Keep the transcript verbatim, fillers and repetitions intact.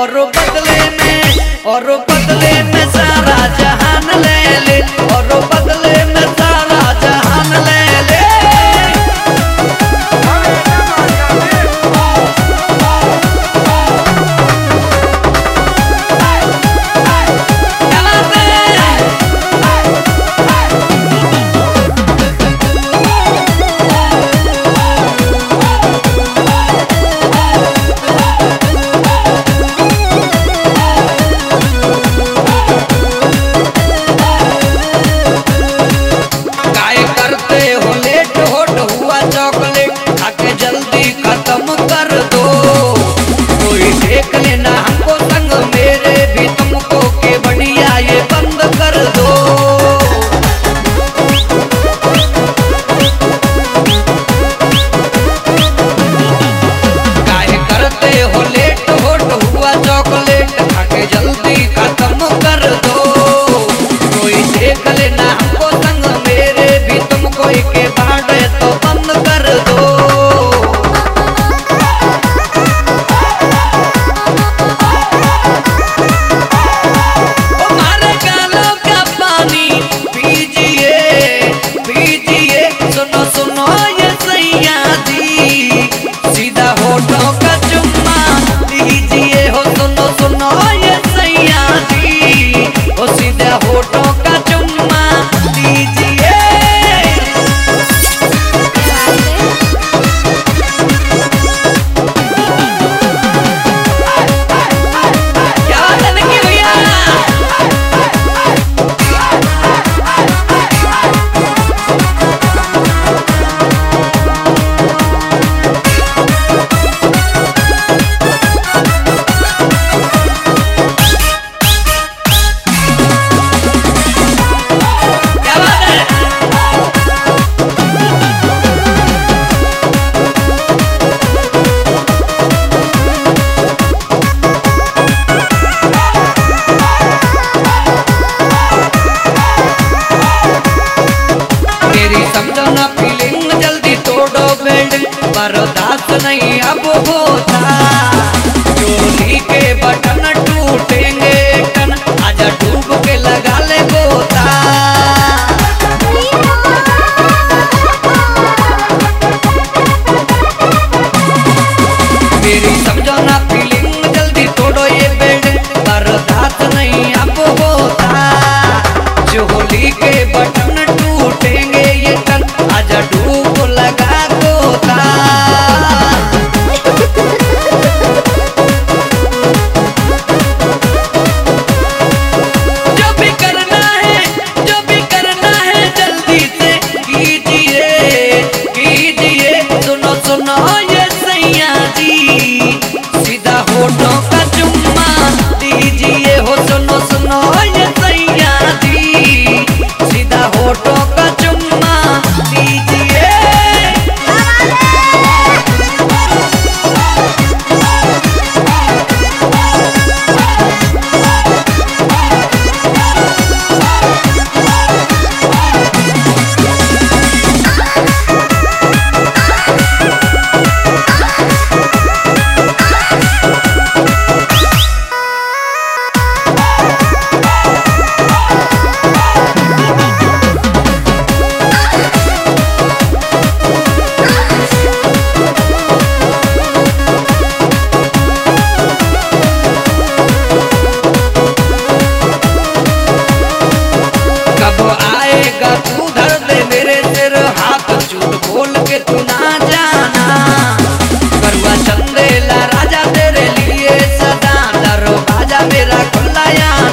और बदले में और बदले में सारा जहान ले ले और बदले में सारा जहान ले ले। बर्दाश्त नहीं अब होता, चोली के बटन टूटेंगे टन, आजा डूब के लगा ले गोता। मेरी समझो ना फीलिंग जल्दी तोड़ो ये बेड, बर्दाश्त नहीं अब होता, चोली के बटन टूटेंगे ये टन, आजा डूब लगा गोता। तू धर दे मेरे सिर हाथ, झूठ बोल के तू ना जाना, करुआ चंदेला राजा तेरे लिए सदा, दरवाजा मेरा खुला या